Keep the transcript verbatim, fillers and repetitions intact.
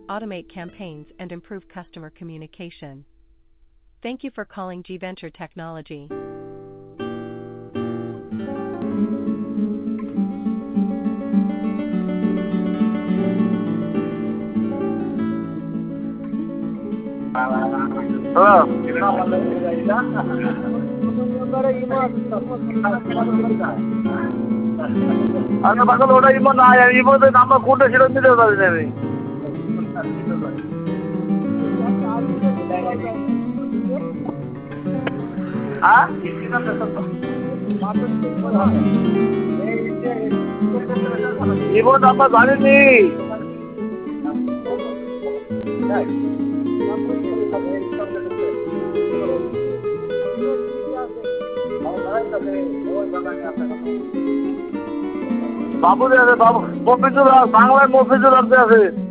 automate campaigns and improve customer communication. Thank you for calling G-Venture Technology. Hello. Ano ba ko oda imo na ya imo de number কোনটা ছিল দিতে পারি না আমি হ্যাঁ imo number জানিনি বাবু আছে বাবু মফিজুল বাংলায় মফিজুল আছে